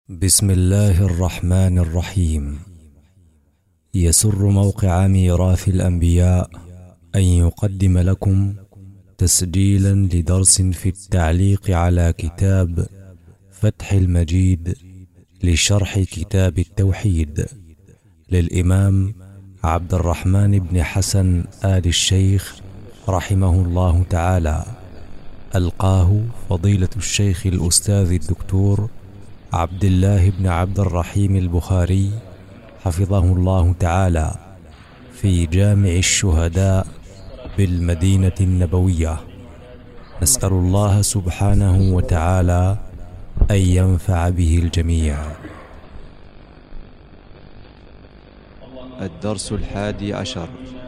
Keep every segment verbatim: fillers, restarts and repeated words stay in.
بسم الله الرحمن الرحيم. يسر موقع ميراث الأنبياء أن يقدم لكم تسجيلا لدرس في التعليق على كتاب فتح المجيد لشرح كتاب التوحيد للإمام عبد الرحمن بن حسن آل الشيخ رحمه الله تعالى، ألقاه فضيلة الشيخ الأستاذ الدكتور عبد الله بن عبد الرحيم البخاري حفظه الله تعالى في جامع الشهداء بالمدينة النبوية. نسأل الله سبحانه وتعالى أن ينفع به الجميع. الدرس الحادي عشر.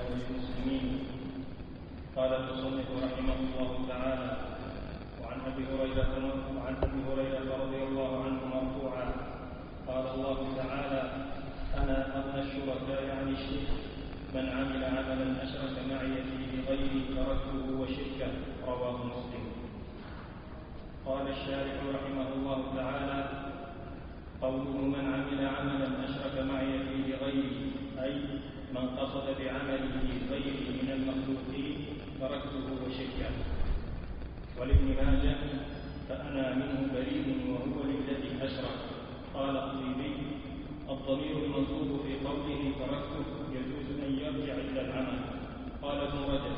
قال المصنف رحمه الله تعالى: وعن ابي هريره وعن ابي هريره رضي الله عنه مرفوعا قال الله تعالى: انا اغنى الشركاء عن الشرك، من عمل عملا اشرك معي فيه غيري تركته وشركه. رواه مسلم. قال الشارح رحمه الله تعالى: قوله من عمل عملا اشرك معي فيه غيري، اي من قصد بعمله غيري من المخلوقين تركته وشركه. ولابن ماجه: فأنا منه بريء وهو للذي أشرك. قال الطيبي: الضمير المنصوب في قوله تركته يجوز أن يرجع إلى العمل. قال ابن رجب: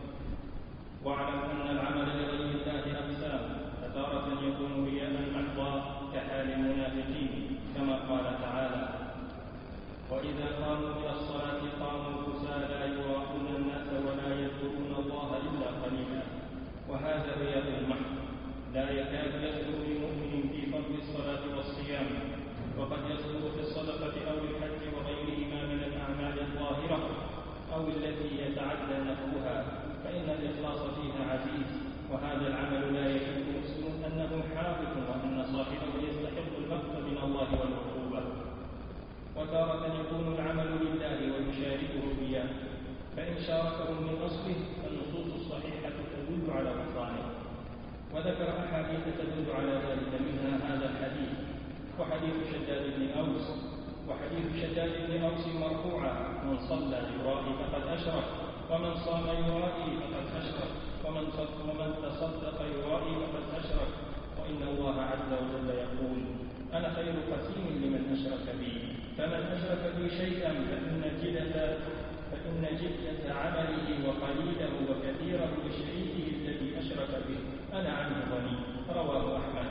واعلم أن العمل لغير الله أقسام، فتارة يكون رياء محضا كحال المنافقين كما قال تعالى: وإذا قاموا إلى الصلاة قاموا كسالى يراءون الناس ولا يذكرون الله إلا قليلا. وهذا رياء محض لا يكاد يصدر لمؤمن في فضل الصلاة والصيام، وقد يصدر في الصدقة أو الحج وغيرهما من الأعمال الظاهرة أو التي يتعدى نفعها، فإن الإخلاص فيها عزيز، وهذا العمل لا يجد مسلم أنه حافظ وأن صاحبه يستحق المقت من الله والعقوبة. وتارة يكون العمل لله ويشاركه الرياء، فإن شاركهم من أصله فالنصوص الصحيحة تدل على بطلانه. وذكر أحاديث تدل على ذلك، منها هذا الحديث وحديث شداد بن أوس وحديث شداد بن أوس مرفوعا: من صلى يرائي فقد أشرك، ومن صام يرائي فقد أشرك، ومن ومن تصدق يرائي فقد أشرك، وإن الله عز وجل يقول: أنا خير قسيم لمن أشرك بي، فمن أشرك بي شيئا فإن جدة فإن جدة عمله وقليله وكثيره لشريكه الذي أشرك به أنا عنه غني. رواه أحمد.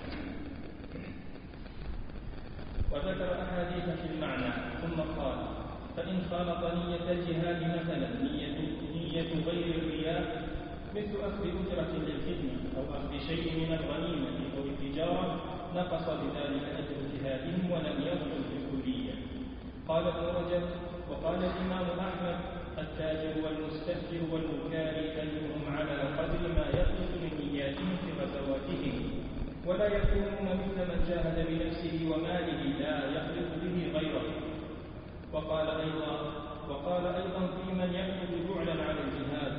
وذكر أحاديث في المعنى، ثم قال: فإن خالط نية الجهاد مثلا نية, نية غير الرياء، مثل أخذ أجرة للخدمة أو أخذ شيء من الغنيمة أو التجارة، نقص بذلك أجر جهادهم ولم يبطل في الكلية. قال ابن رجب: وقال الإمام أحمد: التاجر والمستثمر والمكاري أجرهم على قدر ما يخلص من نياتهم في غزواتهم، ولا يكونون مثل من جاهد بنفسه وماله لا يخلط به غيره. وقال أيضا وقال أيضا في من يأخذ جعلا على الجهاد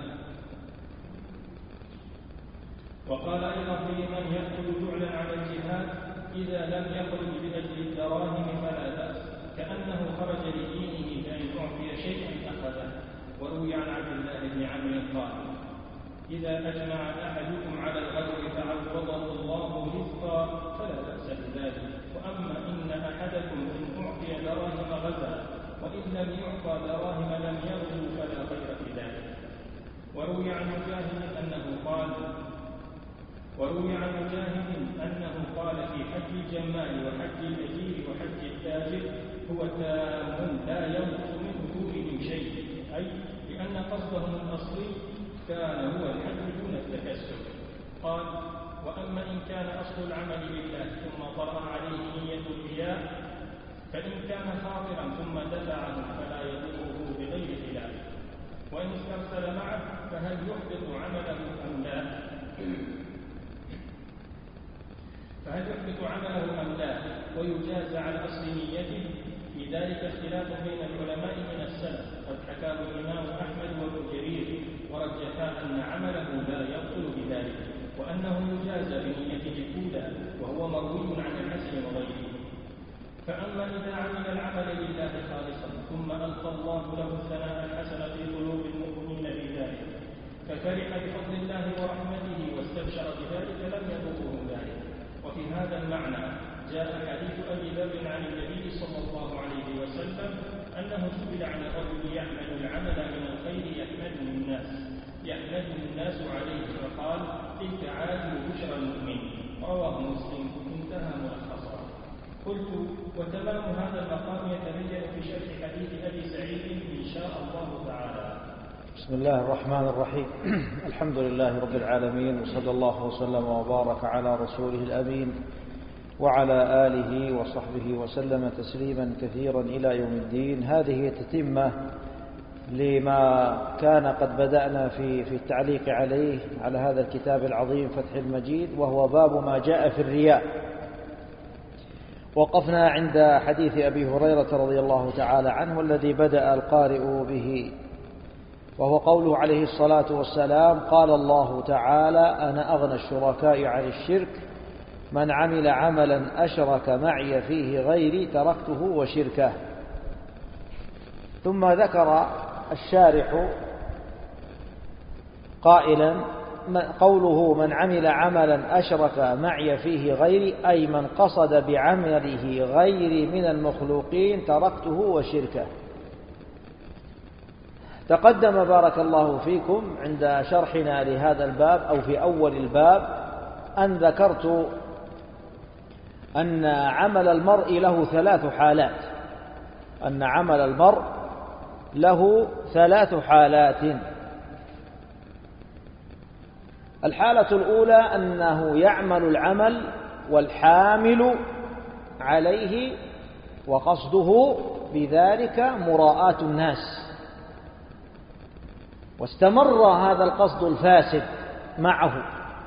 وقال أيضا في من يأخذ جعلا على الجهاد إذا لم يخرج بأجل الدراهم فلا بأس، كأنه خرج لدينه فإن أعطي شيئا أخذه. وروي عن عبد الله بن عمرو قال: إذا أجمع أحدكم على الغزو فعوضه الله رزقا فلا بأس بذلك، وأما إن أحدكم إن أعطي دراهم غزا، وإن لم يعطى دراهم لم يغزو فلا خير في ذلك. وروي عن مجاهد أنه قال وروي عن مجاهد أنه قال في حج الجمال وحج الأجير وحج التاجر: هو تام لا ينقص من أجورهم شيء، أي لأن قصدهم الأصلي كان هو الحج دون التكسب. قال: وأما إن كان أصل العمل لله ثم طرأ عليه نية الرياء، فإن كان خاطرا ثم دفعه فلا يضره بغير خلاف. وإن استرسل معه فهل يحبط عمله أم لا؟ فهل يحبط عمله أم لا ويجاز على أصل نيته؟ في ذلك اختلاف بين العلماء من السلف، قد حكاه الإمام أحمد وابن جرير ورجحا أن عمله لا يبطل بذلك، وأنه يجاز بنيته الأولى، وهو مروي عن الحسن وغيره. فأما إذا عمل العمل لله خالصا ثم ألقى الله له الثناء الحسن في قلوب المؤمنين بذلك ففرح بفضل الله ورحمته واستبشر بذلك لم يضره ذلك. وفي هذا المعنى جاء حديث أبي ذر عن النبي صلى الله عليه وسلم أنه سئل عن الرجل يعمل العمل من الخير يحمده الناس يحمده الناس عليه فقال تلك عاجل بشرى المؤمن. رواه مسلم. انتهى ملخصا. قلت وتمام هذا المقام يتبين في شرح حديث أبي سعيد إن شاء الله تعالى. بسم الله الرحمن الرحيم. الحمد لله رب العالمين، وصلى الله وسلم وبارك على رسوله الأمين وعلى آله وصحبه وسلم تسليما كثيرا إلى يوم الدين. هذه تتمة لما كان قد بدأنا في في التعليق عليه على هذا الكتاب العظيم فتح المجيد، وهو باب ما جاء في الرياء. وقفنا عند حديث أبي هريرة رضي الله تعالى عنه الذي بدأ القارئ به، وهو قوله عليه الصلاة والسلام: قال الله تعالى: أنا أغنى الشركاء عن الشرك، من عمل عملا أشرك معي فيه غيري تركته وشركه. ثم ذكر الشارح قائلا: قوله من عمل عملا أشرك معي فيه غيري، أي من قصد بعمله غيري من المخلوقين تركته وشركه. تقدم بارك الله فيكم عند شرحنا لهذا الباب أو في أول الباب أن ذكرت أن عمل المرء له ثلاث حالات أن عمل المرء له ثلاث حالات. الحالة الأولى أنه يعمل العمل والحامل عليه وقصده بذلك مراءاة الناس، واستمر هذا القصد الفاسد معه،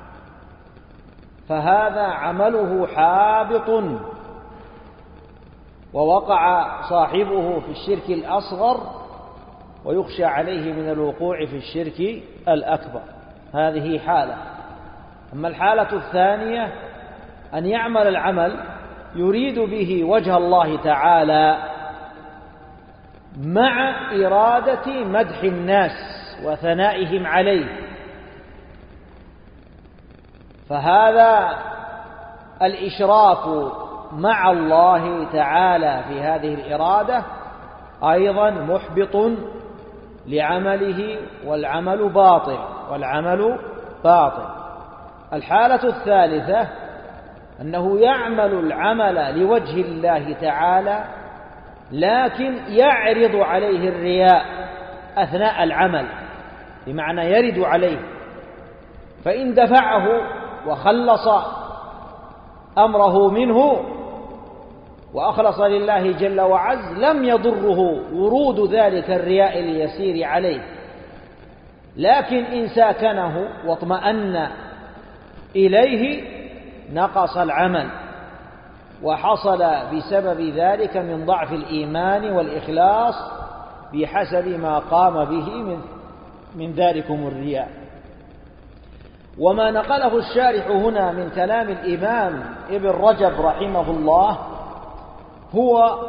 فهذا عمله حابط، ووقع صاحبه في الشرك الأصغر ويخشى عليه من الوقوع في الشرك الأكبر. هذه حالة. أما الحالة الثانية أن يعمل العمل يريد به وجه الله تعالى مع إرادة مدح الناس وثنائهم عليه، فهذا الإشراك مع الله تعالى في هذه الإرادة أيضا محبط لعمله، والعمل باطل والعمل باطل. الحالة الثالثة أنه يعمل العمل لوجه الله تعالى لكن يعرض عليه الرياء أثناء العمل، بمعنى يرد عليه، فإن دفعه وخلص أمره منه وأخلص لله جل وعز لم يضره ورود ذلك الرياء اليسير عليه. لكن إن ساكنه واطمأن إليه نقص العمل، وحصل بسبب ذلك من ضعف الإيمان والإخلاص بحسب ما قام به من من ذلكم الرياء. وما نقله الشارح هنا من كلام الإمام ابن رجب رحمه الله هو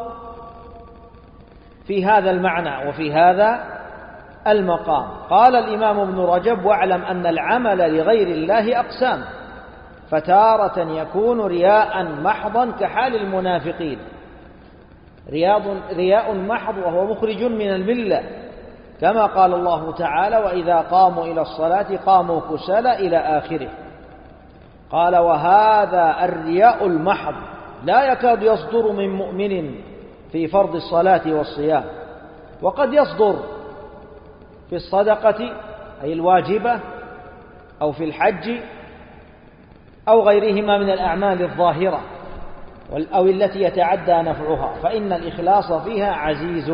في هذا المعنى وفي هذا المقام. قال الإمام ابن رجب: واعلم أن العمل لغير الله أقسام، فتارة يكون رياء محضا كحال المنافقين، رياء محض وهو مخرج من الملة، كما قال الله تعالى: وإذا قاموا إلى الصلاة قاموا كسالى إلى آخره. قال: وهذا الرياء المحض لا يكاد يصدر من مؤمن في فرض الصلاة والصيام، وقد يصدر في الصدقة أي الواجبة أو في الحج أو غيرهما من الأعمال الظاهرة أو التي يتعدى نفعها، فإن الإخلاص فيها عزيز.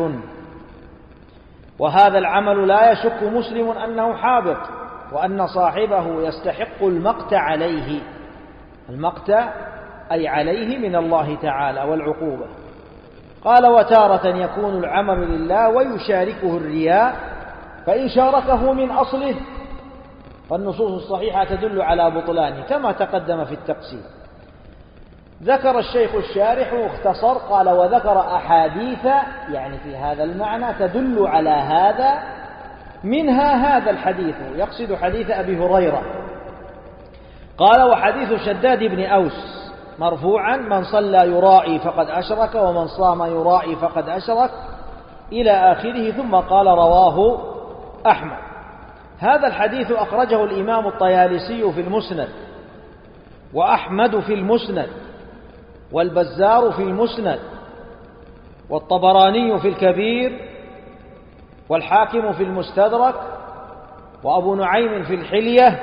وهذا العمل لا يشك مسلم أنه حابط، وأن صاحبه يستحق المقت عليه، المقت أي عليه من الله تعالى والعقوبة. قال: وتارة يكون العمل لله ويشاركه الرياء، فإن شاركه من أصله فالنصوص الصحيحة تدل على بطلانه كما تقدم في التقسيم. ذكر الشيخ الشارح واختصر قال: وذكر أحاديث يعني في هذا المعنى تدل على هذا، منها هذا الحديث، يقصد حديث أبي هريرة. قال: وحديث شداد بن أوس مرفوعا: من صلى يراعي فقد أشرك، ومن صام يراعي فقد أشرك، إلى آخره. ثم قال: رواه أحمد. هذا الحديث أخرجه الإمام الطيالسي في المسند، وأحمد في المسند، والبزار في المسند، والطبراني في الكبير، والحاكم في المستدرك، وأبو نعيم في الحلية،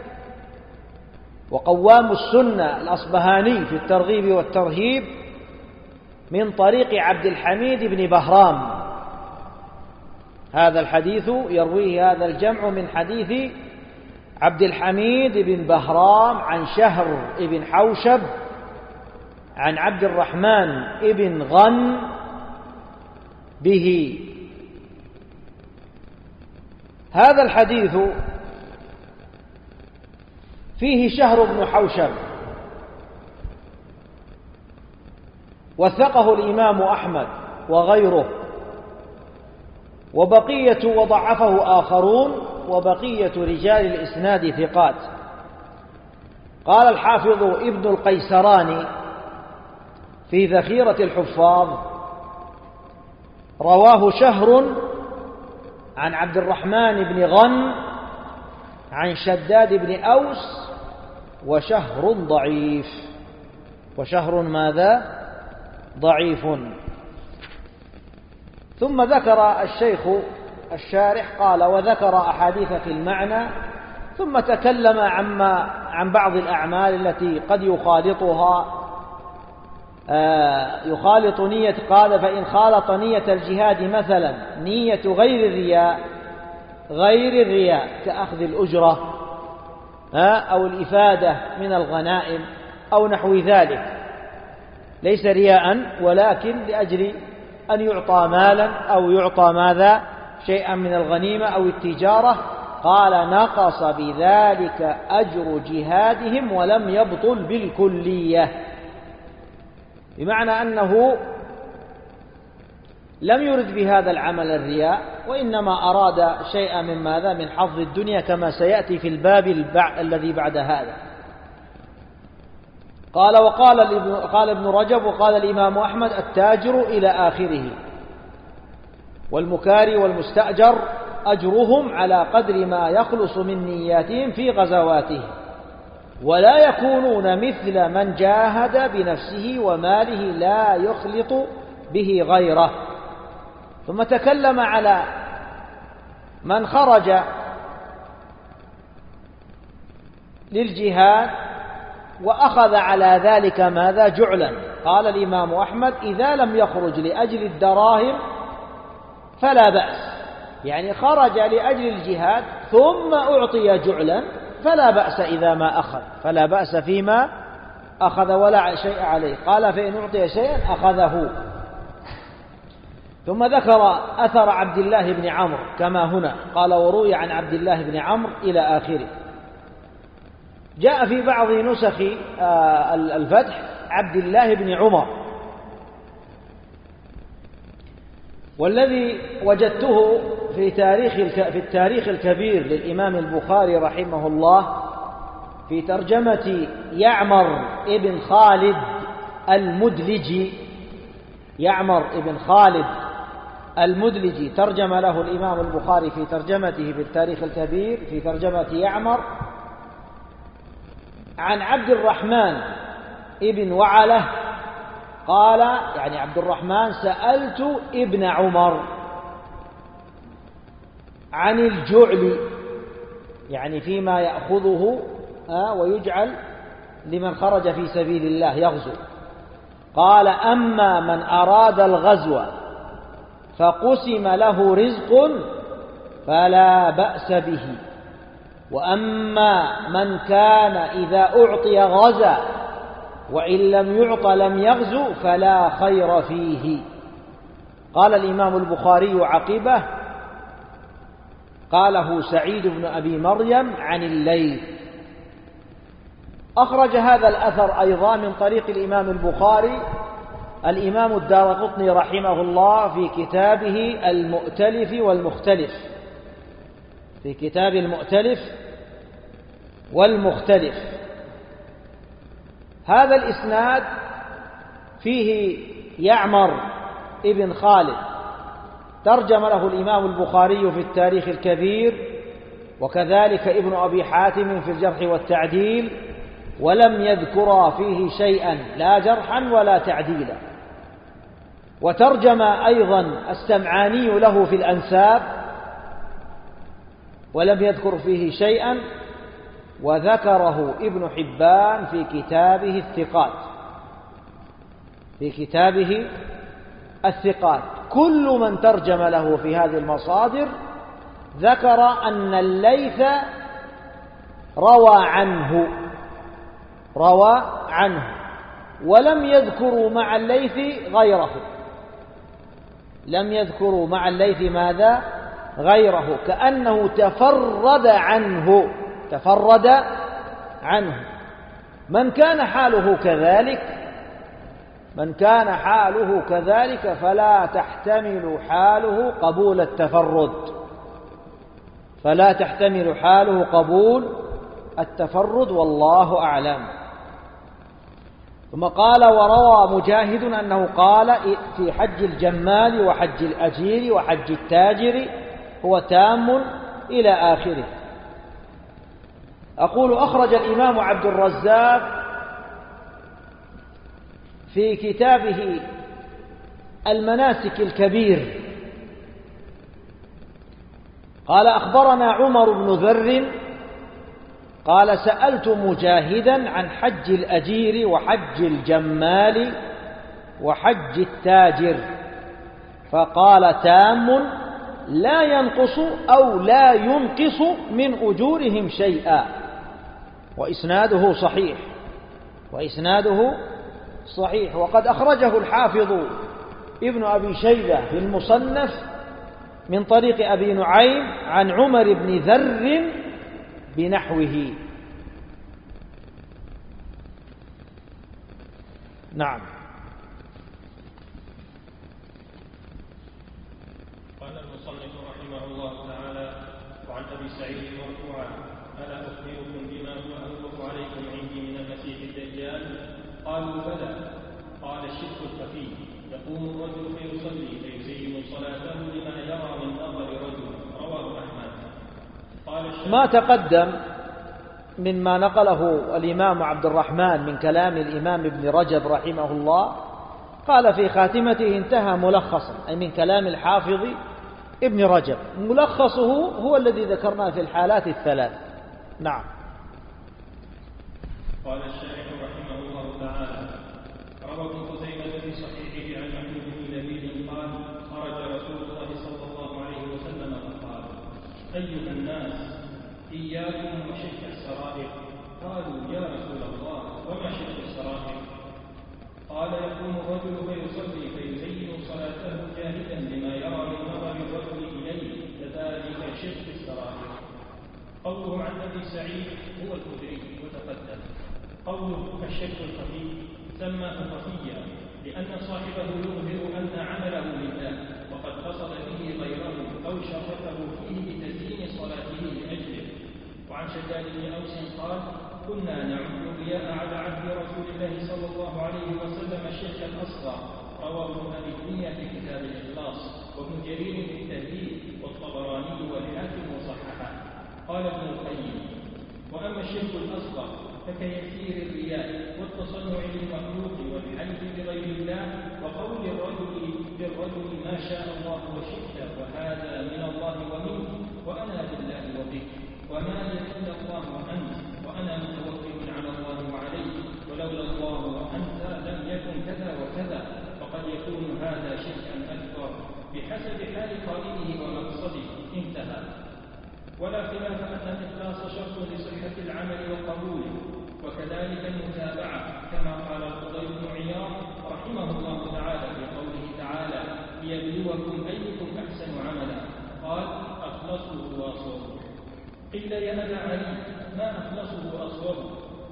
وقوام السنة الأصبهاني في الترغيب والترهيب من طريق عبد الحميد بن بهرام. هذا الحديث يرويه هذا الجمع من حديث عبد الحميد بن بهرام عن شهر بن حوشب عن عبد الرحمن بن غن به. هذا الحديث فيه شهر بن حوشب، وثقه الإمام أحمد وغيره، وبقية وضعفه آخرون، وبقية رجال الإسناد ثقات. قال الحافظ ابن القيسراني في ذخيرة الحفاظ: رواه شهر عن عبد الرحمن بن غن عن شداد بن أوس، وشهر ضعيف. وشهر ماذا؟ ضعيف. ثم ذكر الشيخ الشارح قال: وذكر أحاديث في المعنى، ثم تكلم عما عن بعض الأعمال التي قد يخالطها آه يخالط نية. قال: فإن خالط نية الجهاد مثلا نية غير الرياء غير الرياء كأخذ الأجرة آه أو الإفادة من الغنائم أو نحو ذلك، ليس رياء ولكن لأجل أن يعطى مالا أو يعطى ماذا شيئا من الغنيمة أو التجارة، قال: نقص بذلك أجر جهادهم ولم يبطل بالكلية. بمعنى أنه لم يرد بهذا العمل الرياء، وإنما أراد شيئا من ماذا من حظ الدنيا، كما سيأتي في الباب البع... الذي بعد هذا. قال: وقال قال ابن رجب وقال الإمام أحمد: التاجر إلى آخره، والمكاري والمستأجر أجرهم على قدر ما يخلص من نياتهم في غزواته، ولا يكونون مثل من جاهد بنفسه وماله لا يخلط به غيره. ثم تكلم على من خرج للجهاد وأخذ على ذلك ماذا جعلا. قال الإمام أحمد: إذا لم يخرج لأجل الدراهم فلا بأس، يعني خرج لأجل الجهاد ثم أعطي جعلا فلا بأس إذا ما أخذ، فلا بأس فيما أخذ ولا شيء عليه. قال: فإن أعطي شيئا أخذه. ثم ذكر أثر عبد الله بن عمرو كما هنا، قال: وروي عن عبد الله بن عمرو إلى آخره. جاء في بعض نسخ الفتح عبد الله بن عمر، والذي وجدته في تاريخ في التاريخ الكبير للإمام البخاري رحمه الله في ترجمة يعمر ابن خالد المدلجي. يعمر ابن خالد المدلجي ترجم له الإمام البخاري في ترجمته في التاريخ الكبير في ترجمة يعمر عن عبد الرحمن ابن وعلة قال، يعني عبد الرحمن: سألت ابن عمر عن الجعل، يعني فيما يأخذه ويجعل لمن خرج في سبيل الله يغزو. قال: أما من أراد الغزو فقسم له رزق فلا بأس به، وأما من كان إذا أعطي غزا وإن لم يعط لم يغزو فلا خير فيه. قال الإمام البخاري عقبه: قاله سعيد بن أبي مريم عن الليث. أخرج هذا الأثر أيضا من طريق الإمام البخاري الإمام الدارقطني رحمه الله في كتابه المؤتلف والمختلف، في كتاب المؤتلف والمختلف. هذا الإسناد فيه يعمر ابن خالد ترجم له الإمام البخاري في التاريخ الكبير، وكذلك ابن أبي حاتم في الجرح والتعديل، ولم يذكر فيه شيئا لا جرحا ولا تعديلا. وترجم أيضا السمعاني له في الأنساب ولم يذكر فيه شيئا، وذكره ابن حبان في كتابه الثقات، في كتابه الثقات. كل من ترجم له في هذه المصادر ذكر أن الليث روى عنه روى عنه ولم يذكروا مع الليث غيره، لم يذكروا مع الليث ماذا؟ غيره، كأنه تفرد عنه تفرد عنه. من كان حاله كذلك من كان حاله كذلك فلا تحتمل حاله قبول التفرد فلا تحتمل حاله قبول التفرد والله أعلم. ثم قال: وروى مجاهد أنه قال في حج الجمال وحج الأجير وحج التاجر هو تام إلى آخره. أقول: أخرج الإمام عبد الرزاق في كتابه المناسك الكبير قال: أخبرنا عمر بن ذر قال: سألت مجاهدا عن حج الأجير وحج الجمال وحج التاجر فقال: تام لا ينقص أو لا ينقص من أجورهم شيئا. وإسناده صحيح وإسناده صحيح وقد أخرجه الحافظ ابن أبي شيبة في المصنف من طريق أبي نعيم عن عمر بن ذر بنحوه. نعم. قال المصنف رحمه الله تعالى: وعن أبي سعيد مرفوعا: ألا أخبركم بما هو أخوف عليكم عندي من المسيح الدجال؟ قالوا: بلى. قال: الشرك الخفي، يقوم الرجل فيصلي فيزين صلاته لما يرى من نظر رجل. رواه أحمد. قال: ما تقدم مما نقله الإمام عبد الرحمن من كلام الإمام ابن رجب رحمه الله، قال في خاتمته انتهى ملخصا، أي من كلام الحافظ ابن رجب. ملخصه هو الذي ذكرناه في الحالات الثلاث. نعم. قال الشارح رحمه الله تعالى: روى ابن خزيمة في صحيحه عن محمود بن لبيد قال: خرج رسول الله صلى الله عليه وسلم فقال: أيها الناس، إياكم وشرك السرائر. قالوا: يا رسول الله، وما شرك السرائر؟ قال: يقوم الرجل فيصلي فيزين صلاته جاهدا لما يرى من نظر الرجل إليه، كذلك شرك السرائر. قوله عن أبي سعيد هو الخدري وتقدم. قوله فالشرك الخفي سماه خفيا لأن صاحبه يظهر أن عمله لله وقد قصد به غيره أو شركه فيه بتزيين صلاته لأجله. وعن شداد بن أوس قال: كنا نعد الرياء على عهد رسول الله صلى الله عليه وسلم الشرك الأصغر. رواه ابن أبي الدنيا في كتاب الإخلاص، وابن جرير في التهذيب، والطبراني والحاكم وصححه. قال ابن القيم: وأما الشرك الأصغر فكيسير الرياء والتصنع للمخلوق والحلف بغير الله وقول الرجل للرجل ما شاء الله وشئت، وهذا من الله ومنك، وأنا بالله وبك، وما لي إلا الله وأنت، وأنا متوكل على الله وعليك، ولولا الله وأنت لم يكن كذا وكذا. فقد يكون هذا شركا أكبر بحسب حال قائله ومقصده. انتهى. ولا خلاف أن الإخلاص شرط لصحة العمل وقبوله، وكذلك المتابعة، كما قال الفضيل بن عياض رحمه الله تعالى في قوله تعالى: ليبلوكم أيكم أحسن عملا. قال: أخلصه وأصوبه. قيل: يا أبا علي، ما أخلصه وأصوبه؟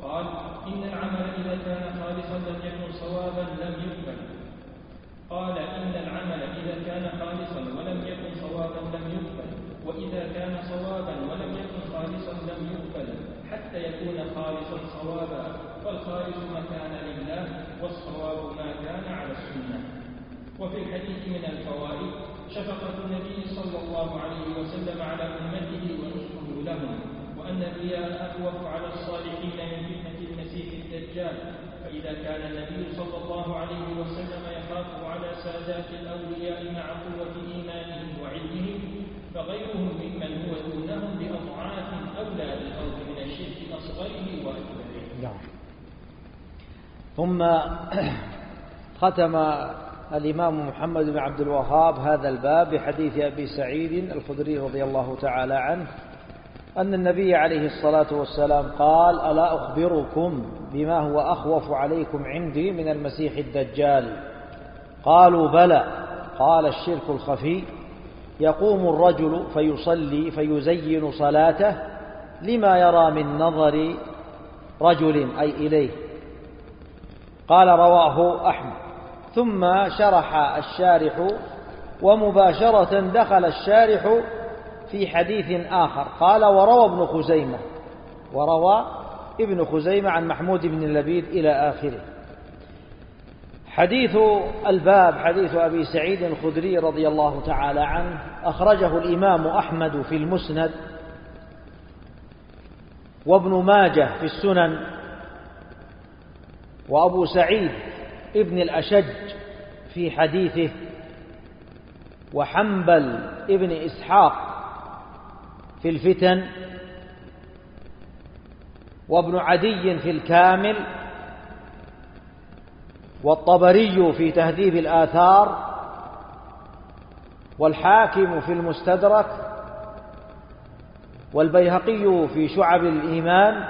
قال: إن العمل إذا كان خالصا لم يكن صوابا لم يقبل. قال: إن العمل إذا كان خالصا ولم يكن صوابا لم يقبل، وإذا كان صوابا ولم يكن خالصا لم يقبل، حتى يكون خالصا صوابا، فالخالص ما كان لله، والصواب ما كان على السنة. وفي الحديث من الفوائد شفقة النبي صلى الله عليه وسلم على أمته ونصحه لهم، وأن الرياء أخوف على الصالحين من فتنة المسيح الدجال، فإذا كان النبي صلى الله عليه وسلم يخاف على سادات الأولياء مع قوة إيمانهم وعلمهم، فغيرهم ممن هو دونهم بأضعاف أولى بالخوف من الشرك أصغره وأكبره. ثم ختم الإمام محمد بن عبد الوهاب هذا الباب بحديث أبي سعيد الخدري رضي الله تعالى عنه أن النبي عليه الصلاة والسلام قال: ألا أخبركم بما هو أخوف عليكم عندي من المسيح الدجال؟ قالوا: بلى. قال: الشرك الخفي، يقوم الرجل فيصلي فيزين صلاته لما يرى من نظر رجل أي إليه. قال: رواه أحمد. ثم شرح الشارح: ومباشرة دخل الشارح في حديث آخر. قال: وروى ابن خزيمة وروى ابن خزيمة عن محمود بن لبيد إلى آخره. حديث الباب حديث أبي سعيد الخدري رضي الله تعالى عنه أخرجه الإمام أحمد في المسند، وابن ماجه في السنن، وأبو سعيد ابن الأشج في حديثه، وحنبل ابن إسحاق في الفتن، وابن عدي في الكامل، والطبري في تهذيب الآثار، والحاكم في المستدرك، والبيهقي في شعب الإيمان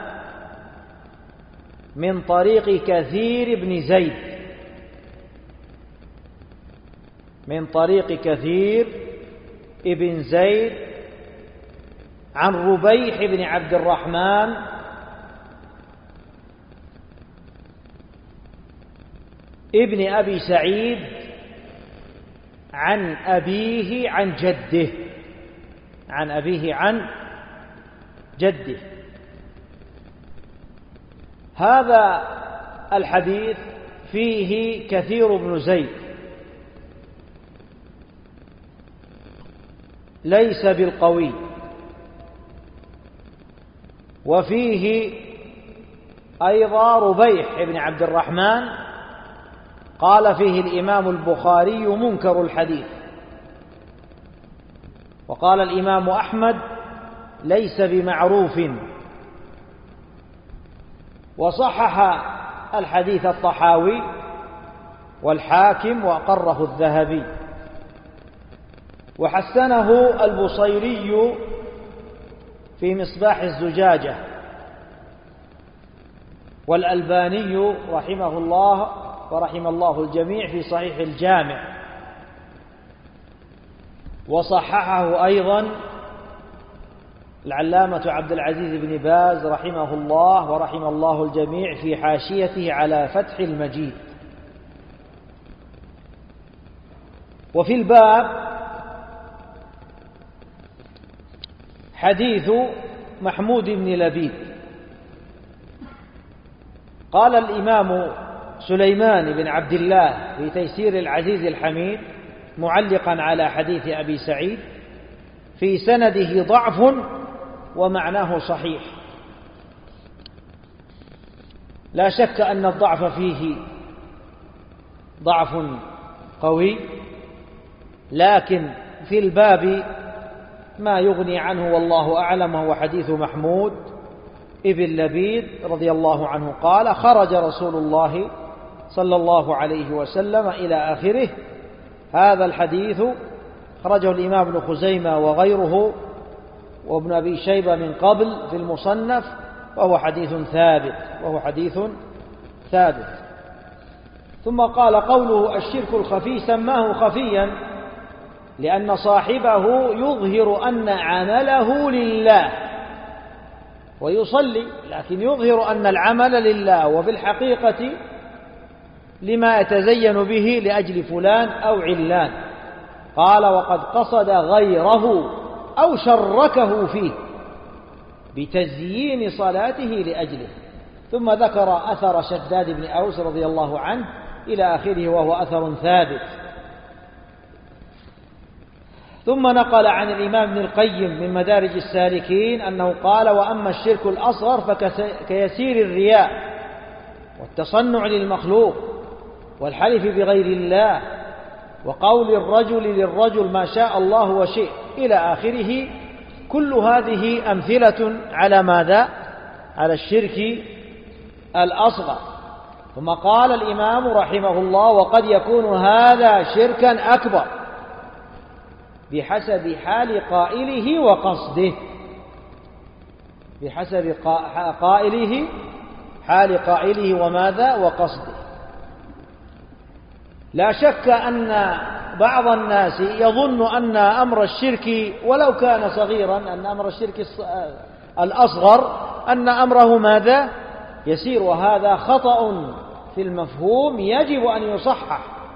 من طريق كثير بن زيد من طريق كثير ابن زيد عن ربيح بن عبد الرحمن ابن أبي سعيد عن أبيه عن جده عن أبيه عن جده. هذا الحديث فيه كثير بن زيد ليس بالقوي، وفيه أيضا ربيح بن عبد الرحمن قال فيه الإمام البخاري منكر الحديث، وقال الإمام أحمد ليس بمعروف، وصحح الحديث الطحاوي والحاكم وأقره الذهبي، وحسنه البصيري في مصباح الزجاجة، والألباني رحمه الله ورحم الله الجميع في صحيح الجامع، وصححه أيضا العلامة عبد العزيز بن باز رحمه الله ورحم الله الجميع في حاشيته على فتح المجيد. وفي الباب حديث محمود بن لبيد. قال الإمام سليمان بن عبد الله في تيسير العزيز الحميد معلقا على حديث أبي سعيد: في سنده ضعف ومعناه صحيح. لا شك أن الضعف فيه ضعف قوي، لكن في الباب ما يغني عنه والله أعلم، هو حديث محمود ابن لبيد رضي الله عنه قال: خرج رسول الله صلى الله عليه وسلم إلى آخره. هذا الحديث خرجه الإمام ابن خزيمة وغيره وابن أبي شيبة من قبل في المصنف، وهو حديث ثابت وهو حديث ثابت. ثم قال: قوله الشرك الخفي سماه خفيا لأن صاحبه يظهر أن عمله لله، ويصلي، لكن يظهر أن العمل لله وفي الحقيقة لما يتزين به لأجل فلان أو علان. قال وقد قصد غيره أو شركه فيه بتزيين صلاته لأجله. ثم ذكر أثر شداد بن أوس رضي الله عنه إلى آخره، وهو أثر ثابت. ثم نقل عن الإمام ابن القيم من مدارج السالكين أنه قال وأما الشرك الأصغر فكيسير الرياء والتصنع للمخلوق والحلف بغير الله وقول الرجل للرجل ما شاء الله وشئ إلى آخره. كل هذه أمثلة على ماذا؟ على الشرك الأصغر. ثم قال الإمام رحمه الله وقد يكون هذا شركا أكبر بحسب حال قائله وقصده، بحسب قائله حال قائله وماذا وقصده. لا شك أن بعض الناس يظن أن أمر الشرك ولو كان صغيرا، أن أمر الشرك الأصغر أن أمره ماذا يسير، وهذا خطأ في المفهوم يجب أن يصحح.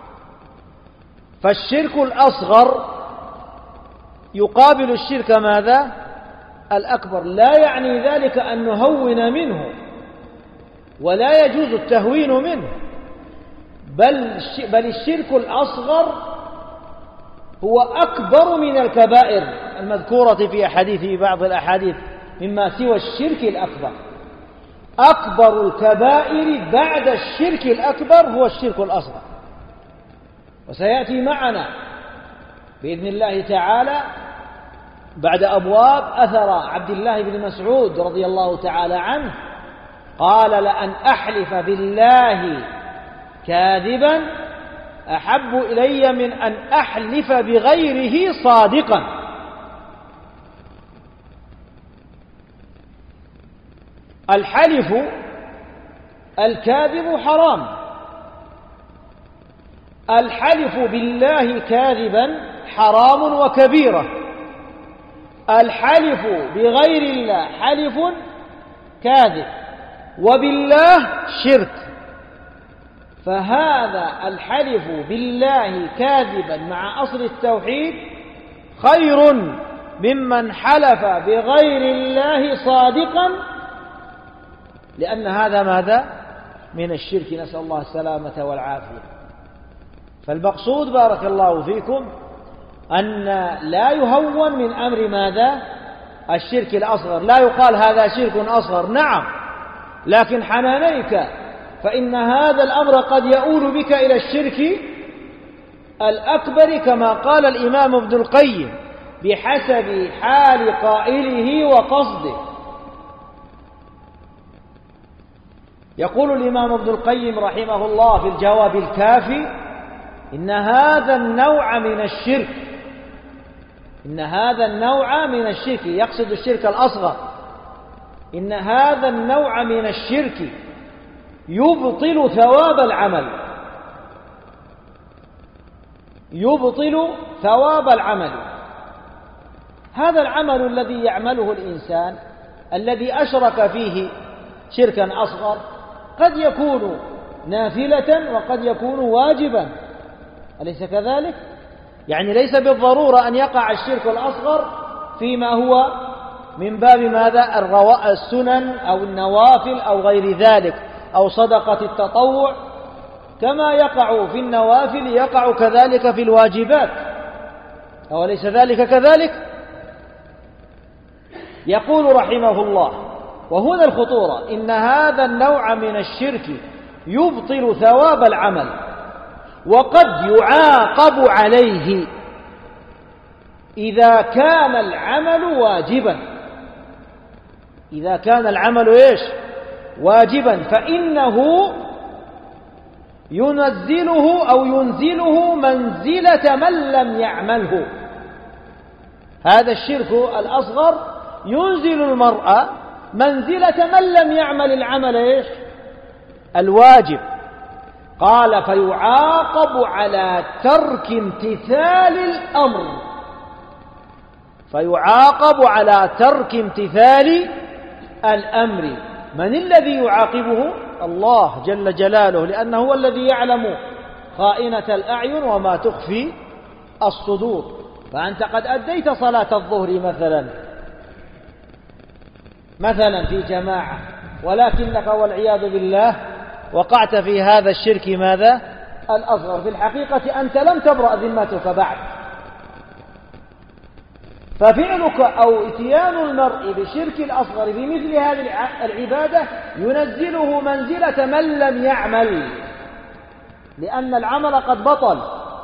فالشرك الأصغر يقابل الشرك ماذا الأكبر، لا يعني ذلك أن نهون منه ولا يجوز التهوين منه، بل بل الشرك الأصغر هو أكبر من الكبائر المذكورة في أحاديث في بعض الأحاديث مما سوى الشرك الأكبر. أكبر الكبائر بعد الشرك الأكبر هو الشرك الأصغر، وسيأتي معنا بإذن الله تعالى بعد أبواب أثر عبد الله بن مسعود رضي الله تعالى عنه قال لأن أحلف بالله كاذبا أحب إلي من أن أحلف بغيره صادقا. الحلف الكاذب حرام، الحلف بالله كاذبا حرام وكبيرة، الحلف بغير الله حلف كاذب، وبالله شرك. فهذا الحلف بالله كاذبا مع أصل التوحيد خير ممن حلف بغير الله صادقا، لأن هذا ماذا من الشرك، نسأل الله السلامة والعافية. فالمقصود بارك الله فيكم أن لا يهون من أمر ماذا الشرك الأصغر. لا يقال هذا شرك أصغر، نعم، لكن حنانيك، فإن هذا الأمر قد يؤول بك إلى الشرك الأكبر كما قال الإمام ابن القيم بحسب حال قائله وقصده. يقول الإمام ابن القيم رحمه الله في الجواب الكافي إن هذا النوع من الشرك، إن هذا النوع من الشرك، يقصد الشرك الأصغر، إن هذا النوع من الشرك يبطل ثواب العمل، يبطل ثواب العمل. هذا العمل الذي يعمله الإنسان الذي أشرك فيه شركا أصغر قد يكون نافلة وقد يكون واجبا، أليس كذلك؟ يعني ليس بالضرورة أن يقع الشرك الأصغر فيما هو من باب ماذا السنن أو النوافل أو غير ذلك أو صدقة التطوع، كما يقع في النوافل يقع كذلك في الواجبات، أوليس ذلك كذلك؟ يقول رحمه الله وهنا الخطورة إن هذا النوع من الشرك يبطل ثواب العمل وقد يعاقب عليه إذا كان العمل واجبا. إذا كان العمل إيش واجبا فإنه ينزله أو ينزله منزلة من لم يعمله. هذا الشرك الأصغر ينزل المرأة منزلة من لم يعمل العمل إيش الواجب. قال فيعاقب على ترك امتثال الأمر، فيعاقب على ترك امتثال الأمر من الذي يعاقبه؟ الله جل جلاله، لأنه هو الذي يعلم خائنة الأعين وما تخفي الصدور. فأنت قد أديت صلاة الظهر مثلا مثلا في جماعة، ولكنك والعياذ بالله وقعت في هذا الشرك ماذا؟ الأصغر. في الحقيقة أنت لم تبرأ ذمتك بعد، ففعلك أو إتيان المرء بشرك الأصغر في مثل هذه العبادة ينزله منزلة من لم يعمل، لأن العمل قد بطل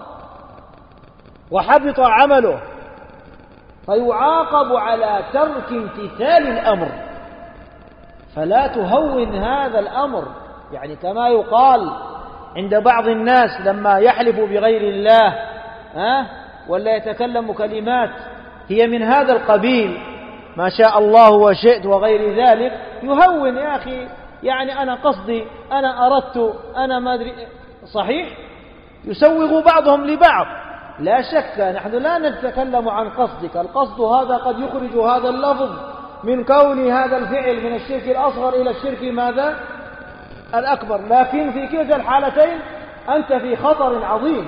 وحبط عمله، فيعاقب على ترك امتثال الأمر. فلا تهون هذا الأمر، يعني كما يقال عند بعض الناس لما يحلف بغير الله ها ولا يتكلم كلمات هي من هذا القبيل، ما شاء الله وشئت وغير ذلك، يهون يا أخي، يعني أنا قصدي، أنا أردت، أنا ما أدري. صحيح يسوغ بعضهم لبعض، لا شك، نحن لا نتكلم عن قصدك، القصد هذا قد يخرج هذا اللفظ من كون هذا الفعل من الشرك الأصغر إلى الشرك ماذا؟ الأكبر، لكن في كلتا الحالتين أنت في خطر عظيم،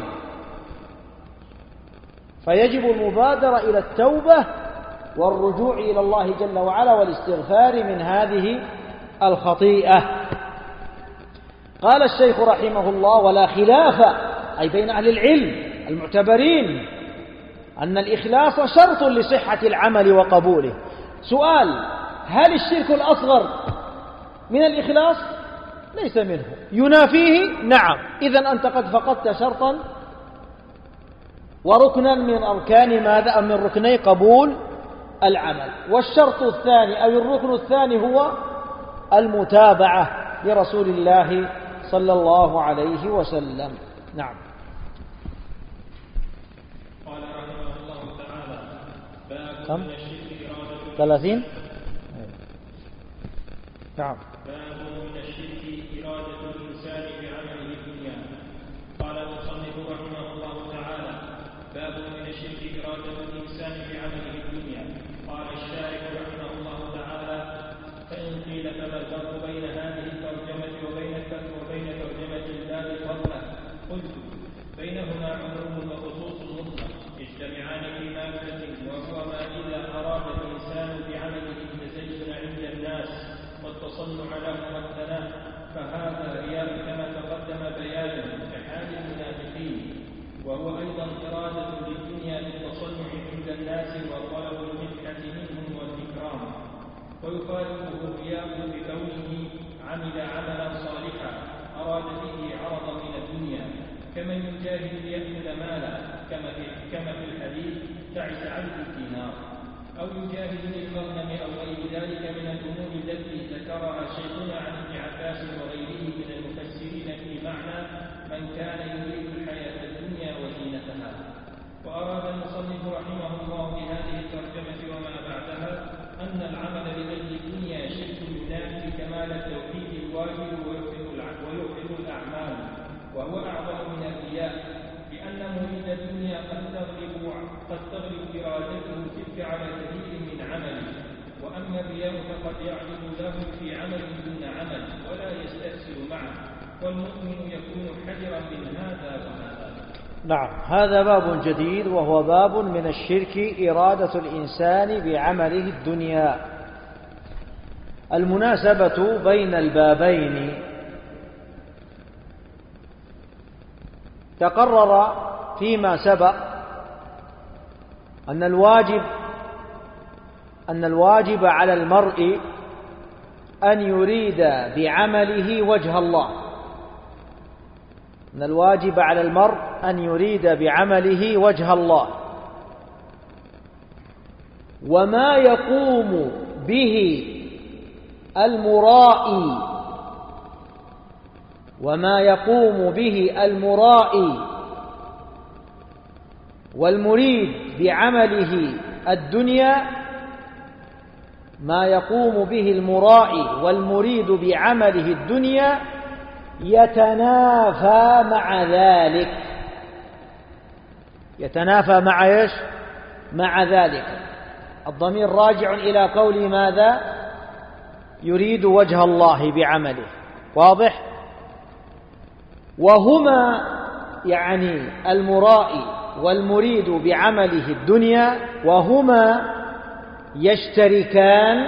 فيجب المبادرة إلى التوبة والرجوع إلى الله جل وعلا والاستغفار من هذه الخطيئة. قال الشيخ رحمه الله: ولا خلاف، أي بين أهل العلم المعتبرين، أن الإخلاص شرط لصحة العمل وقبوله. سؤال: هل الشرك الأصغر من الإخلاص؟ ليس منه. ينافيه؟ نعم. إذن أنت قد فقدت شرطا وركنا من أركان ماذا؟ من ركني قبول العمل. والشرط الثاني أو الركن الثاني هو المتابعة لرسول الله صلى الله عليه وسلم. نعم. قال رحمه الله تعالى: باب كم؟ من الشرك إرادة ثلاثين. نعم. باب من الشرك إرادة الإنسان بعمله الدنيا. قال المصنف رحمه الله تعالى: باب من الشرك إرادة الإنسان بعمله الدنيا. قال الشارح رحمه الله تعالى: فإن قيل فما الفرق بين هذه الترجمة وبين وبين ترجمة الباب قبله؟ قلت: بينهما عموم وخصوص مطلق يجتمعان في مادة، وهو ما إذا أراد الإنسان بعمله التزين عند الناس والتصنع له والثناء، فهذا رياء كما تقدم بيانه كحال المنافقين، وهو أيضا إرادة للدنيا للتصنع عند الناس وطلب المدحة منهم والإكرام. ويخالفه الرياء بكونه عمل عملا صالحا أراد به عرضا من الدنيا، كمن يجاهد ليأكل مالا، كما في, كما في الحديث: تعس عبد الدينار. أو يجاهد للمغنم أو غير ذلك من الأمور التي ذكرها شيخنا عن ابن عباس وغيره من المفسرين في معنى من كان يريد الحياة الدنيا وزينتها. وأراد المصنف رحمه الله بهذه الترجمة وما بعدها أن العمل لأجل الدنيا شرك ينافي كمال التوحيد الواجب ويبطل الأعمال، وهو أعظم من الرياء، لأن مريد الدنيا قد تغلب قد تغلب إرادته تلك على كثير من عمله، وأما الرياء فقد يعجب له في عمل دون عمل ولا يستأثر معه، والمؤمن يكون حذرا من هذا وهذا. نعم. هذا باب جديد، وهو باب من الشرك إرادة الإنسان بعمله الدنيا. المناسبة بين البابين: تقرر فيما سبق أن الواجب أن الواجب على المرء أن يريد بعمله وجه الله، أن الواجب على المرء أن يريد بعمله وجه الله، وما يقوم به المرائي وما يقوم به المرائي والمريد بعمله الدنيا ما يقوم به المرائي والمريد بعمله الدنيا يتنافى مع ذلك يتنافى مع ايش؟ مع ذلك. الضمير راجع إلى قول ماذا؟ يريد وجه الله بعمله، واضح؟ وهما يعني المرائي والمريد بعمله الدنيا، وهما يشتركان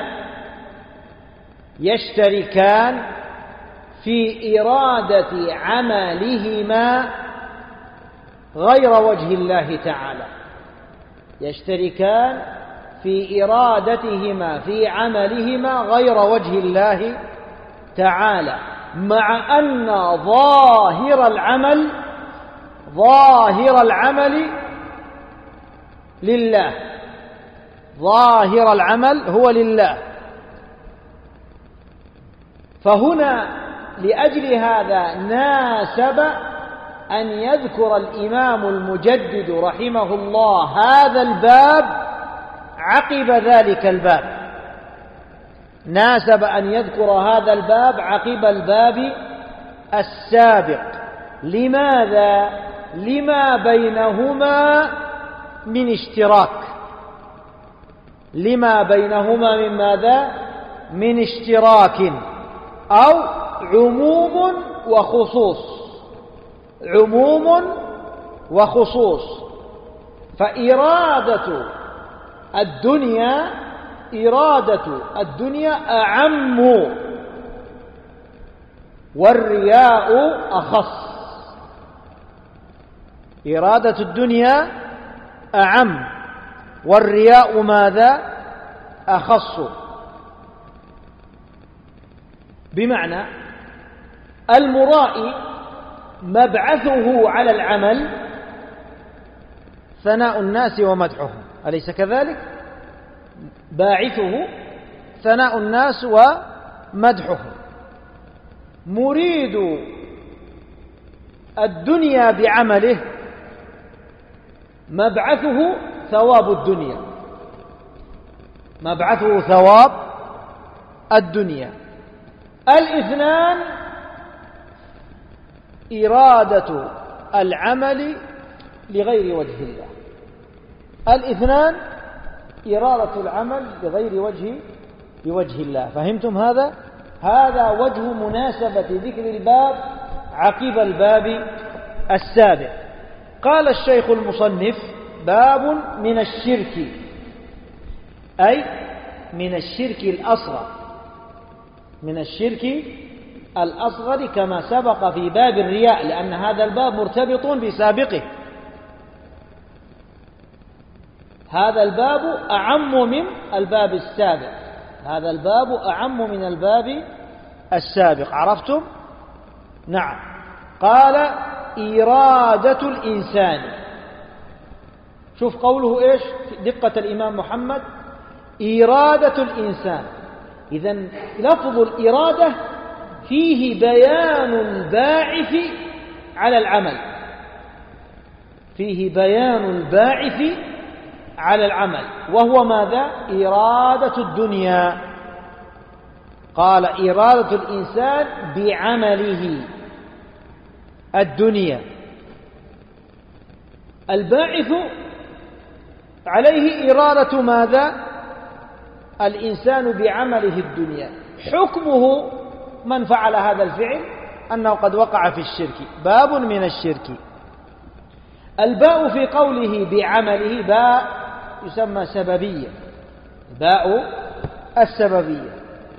يشتركان في إرادة عملهما غير وجه الله تعالى، يشتركان في إرادتهما في عملهما غير وجه الله تعالى، مع أن ظاهر العمل ظاهر العمل لله، ظاهر العمل هو لله. فهنا لأجل هذا ناسب أن يذكر الإمام المجدد رحمه الله هذا الباب عقب ذلك الباب، ناسب أن يذكر هذا الباب عقب الباب السابق. لماذا؟ لما بينهما من اشتراك، لما بينهما من ماذا؟ من اشتراك أو عموم وخصوص، عموم وخصوص. فإرادة الدنيا إرادة الدنيا أعم والرياء أخص، إرادة الدنيا أعم والرياء ماذا؟ أخص. بمعنى المرائي مبعثه على العمل ثناء الناس ومدحهم، أليس كذلك؟ باعثه ثناء الناس ومدحهم. مريد الدنيا بعمله مبعثه ثواب الدنيا، مبعثه ثواب الدنيا. الاثنان إرادة العمل لغير وجه الله، الاثنان إرادة العمل لغير وجه بوجه الله. فهمتم هذا؟ هذا وجه مناسبة ذكر الباب عقب الباب السابق. قال الشيخ المصنف: باب من الشرك، أي من الشرك الأصغر، من الشرك الأصغر كما سبق في باب الرياء، لأن هذا الباب مرتبط بسابقه. هذا الباب أعم من الباب السابق، هذا الباب أعم من الباب السابق. عرفتم؟ نعم. قال: إرادة الإنسان. شوف قوله إيش؟ دقة الإمام محمد: إرادة الإنسان. إذن لفظ الإرادة فيه بيان الباعث على العمل، فيه بيان الباعث على العمل، وهو ماذا؟ إرادة الدنيا. قال: إرادة الإنسان بعمله الدنيا. الباعث عليه إرادة ماذا؟ الإنسان بعمله الدنيا. حكمه من فعل هذا الفعل أنه قد وقع في الشرك. باب من الشرك. الباء في قوله بعمله باء يسمى سببية، باء السببية.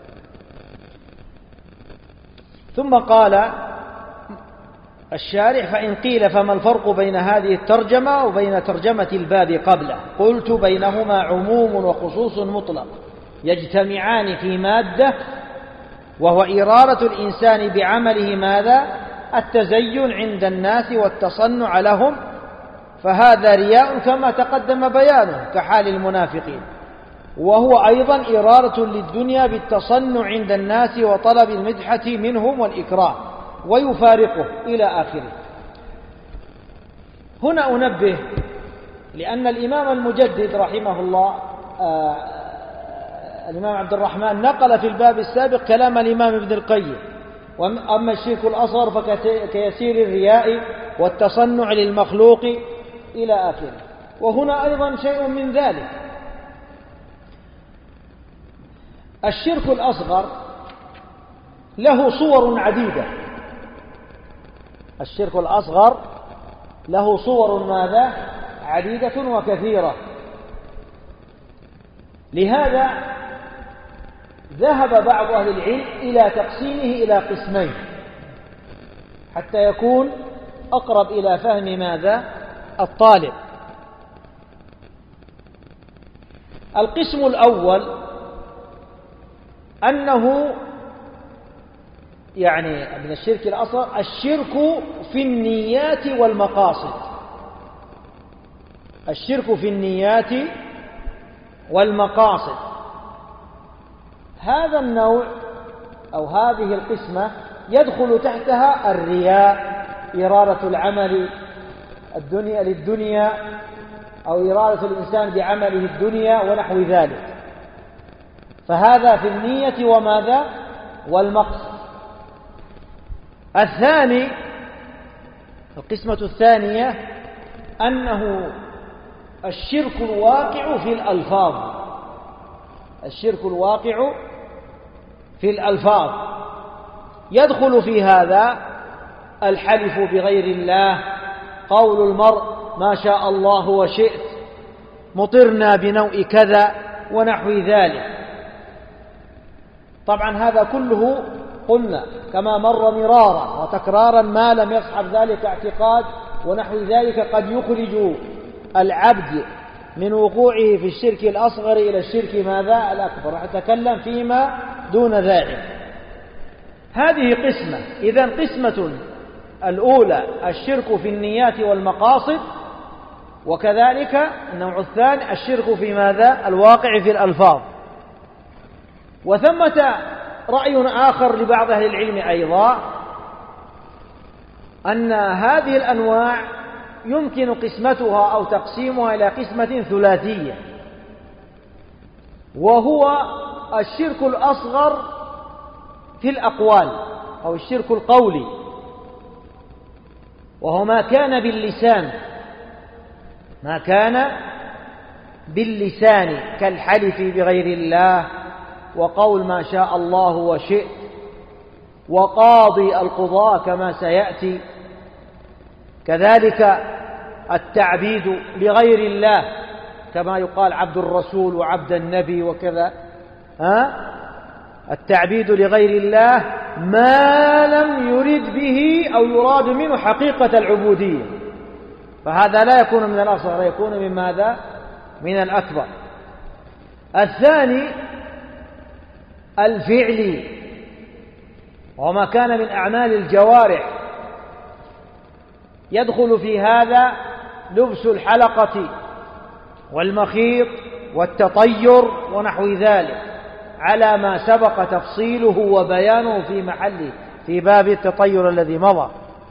ثم قال الشارح: فإن قيل فما الفرق بين هذه الترجمة وبين ترجمة الباب قبله؟ قلت: بينهما عموم وخصوص مطلق يجتمعان في مادة، وهو إرادة الإنسان بعمله ماذا؟ التزين عند الناس والتصنع لهم، فهذا رياء كما تقدم بيانه كحال المنافقين، وهو أيضا إرادة للدنيا بالتصنع عند الناس وطلب المدحة منهم والإكرام، ويفارقه إلى آخره. هنا أنبه لأن الإمام المجدد رحمه الله آه الإمام عبد الرحمن نقل في الباب السابق كلام الإمام ابن القيم: وأما الشرك الأصغر فكيسير الرياء والتصنع للمخلوق إلى آخره. وهنا أيضا شيء من ذلك. الشرك الأصغر له صور عديدة. الشرك الأصغر له صور ماذا؟ عديدة وكثيرة. لهذا ذهب بعض أهل العلم إلى تقسيمه إلى قسمين حتى يكون أقرب إلى فهم ماذا؟ الطالب. القسم الأول أنه يعني من الشرك الأصغر الشرك في النيات والمقاصد. الشرك في النيات والمقاصد، هذا النوع أو هذه القسمة يدخل تحتها الرياء، إرادة العمل الدنيا للدنيا أو إرادة الإنسان بعمله الدنيا ونحو ذلك، فهذا في النية وماذا؟ والمقصد. الثاني القسمة الثانية أنه الشرك الواقع في الألفاظ. الشرك الواقع في الألفاظ يدخل في هذا الحلف بغير الله، قول المرء ما شاء الله وشئت، مطرنا بنوء كذا ونحو ذلك. طبعا هذا كله قلنا كما مر مرارا وتكرارا ما لم يصحب ذلك اعتقاد ونحو ذلك قد يخرج العبد من وقوعه في الشرك الأصغر إلى الشرك ماذا؟ الأكبر. راح أتكلم فيما دون ذلك. هذه قسمة. إذن قسمة الأولى الشرك في النيات والمقاصد، وكذلك النوع الثاني الشرك في ماذا؟ الواقع في الألفاظ. وثمة رأي آخر لبعض أهل العلم أيضا أن هذه الأنواع يمكن قسمتها أو تقسيمها إلى قسمة ثلاثية، وهو الشرك الأصغر في الأقوال أو الشرك القولي، وهو ما كان باللسان، ما كان باللسان كالحلف بغير الله، وقول ما شاء الله وشئت، وقاضي القضاء كما سيأتي، كذلك التعبيد لغير الله كما يقال عبد الرسول وعبد النبي وكذا، ها؟ التعبيد لغير الله ما لم يرد به أو يراد منه حقيقة العبودية، فهذا لا يكون من الأصغر، يكون من ماذا؟ من الأكبر. الثاني الفعلي، وما كان من أعمال الجوارح، يدخل في هذا لبس الحلقة والمخيط والتطير ونحو ذلك على ما سبق تفصيله وبيانه في محله في باب التطير الذي مضى.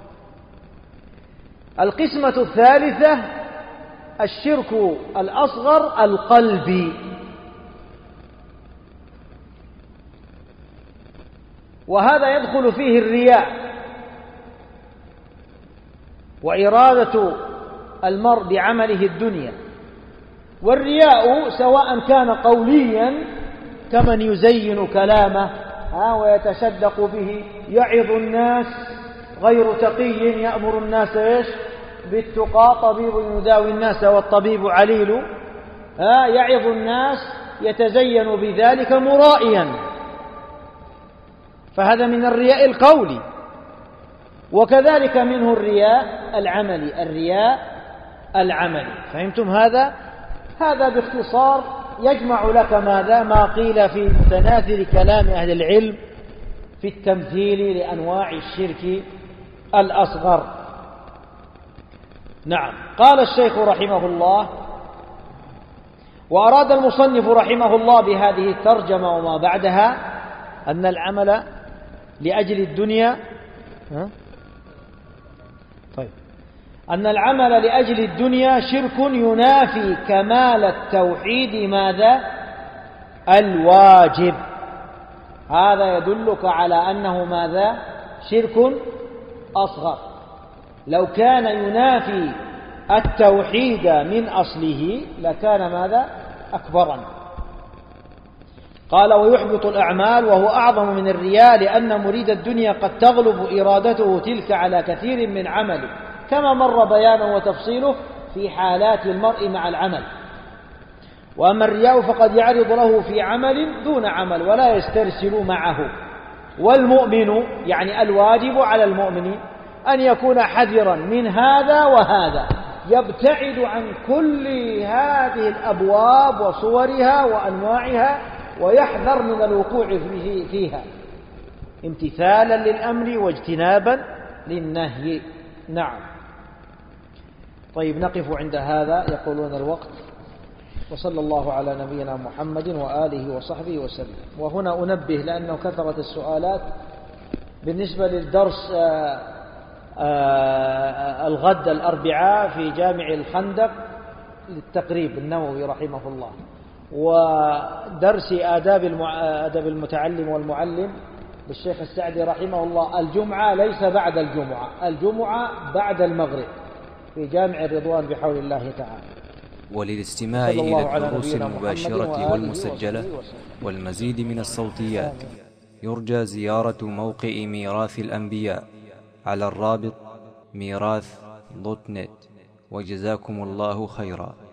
القسمة الثالثة الشرك الأصغر القلبي، وهذا يدخل فيه الرياء وإرادة المرء بعمله الدنيا. والرياء سواء كان قوليا كمن يزين كلامه ويتشدق به، يعظ الناس غير تقي يأمر الناس إيش؟ بالتقى، طبيب يداوي الناس والطبيب عليل، يعظ الناس يتزين بذلك مرائيا، فهذا من الرياء القولي. وكذلك منه الرياء العملي، الرياء العملي. فهمتم هذا؟ هذا باختصار يجمع لك ماذا؟ ما قيل في متناثر كلام أهل العلم في التمثيل لأنواع الشرك الأصغر. نعم. قال الشيخ رحمه الله: وأراد المصنف رحمه الله بهذه الترجمة وما بعدها أن العمل لأجل الدنيا ها؟ طيب أن العمل لأجل الدنيا شرك ينافي كمال التوحيد ماذا؟ الواجب. هذا يدلك على أنه ماذا؟ شرك أصغر. لو كان ينافي التوحيد من أصله لكان ماذا؟ أكبرا. قال ويحبط الأعمال وهو أعظم من الرياء، لأن مريد الدنيا قد تغلب إرادته تلك على كثير من عمله، كما مر بيانه وتفصيله في حالات المرء مع العمل. وأما الرياء فقد يعرض له في عمل دون عمل ولا يسترسل معه. والمؤمن يعني الواجب على المؤمن أن يكون حذرا من هذا وهذا، يبتعد عن كل هذه الأبواب وصورها وأنواعها، ويحذر من الوقوع فيها امتثالا للأمر واجتنابا للنهي. نعم. طيب نقف عند هذا، يقولون الوقت. وصلى الله على نبينا محمد وآله وصحبه وسلم. وهنا أنبه لأنه كثرت السؤالات بالنسبة للدرس آآ آآ الغد الأربعاء في جامع الخندق للتقريب النووي رحمه الله، ودرس آداب آداب المتعلم والمعلم بالشيخ السعدي رحمه الله الجمعة ليس بعد الجمعة، الجمعة بعد المغرب في جامع الرضوان بحول الله تعالى. وللاستماع إلى الدروس المباشرة والمسجلة والمزيد من الصوتيات يرجى زيارة موقع ميراث الأنبياء على الرابط ميراث دوت نت. وجزاكم الله خيرا.